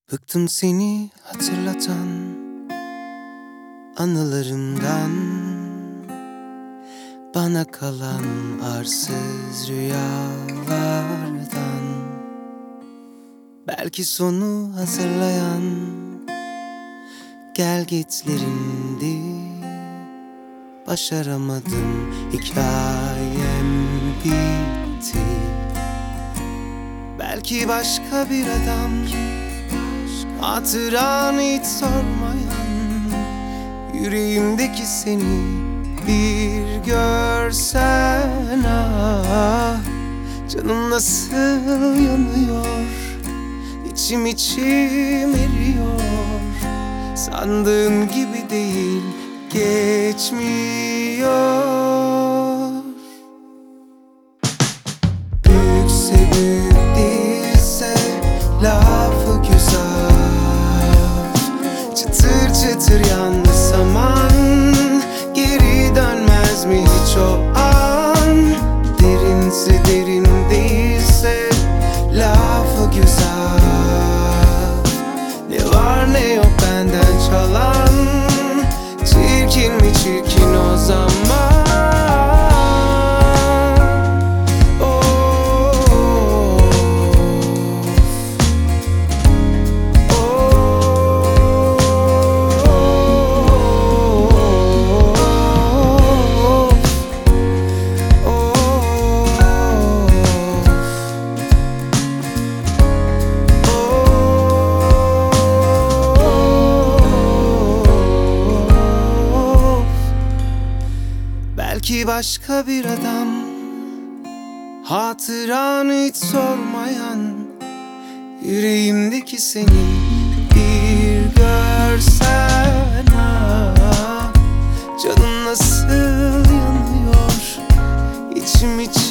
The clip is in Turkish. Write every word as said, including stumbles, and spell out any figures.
Bıktım seni hatırlatan anılarımdan, bana kalan arsız rüyalardan. Belki sonu hazırlayan gelgitlerindi. Başaramadım, hikayem bitti. Belki başka bir adam, hatıranı hiç sormayan, yüreğimdeki seni bir görsen. Ah, canım nasıl yanıyor, içim içim eriyor. Sandığım gibi değil, geçmiyor. Büyükse büyük, değilse lafı güzel. Çıtır çıtır yandı saman, geri dönmez mi hiç o an? Derinse derin, değilse lafı güzel. Ne var ne yok benden çalan, çirkin mi çirkin o zaman? Belki başka bir adam, hatıranı hiç sormayan, yüreğimdeki seni bir görsen. Ah, canım nasıl yanıyor, içim içim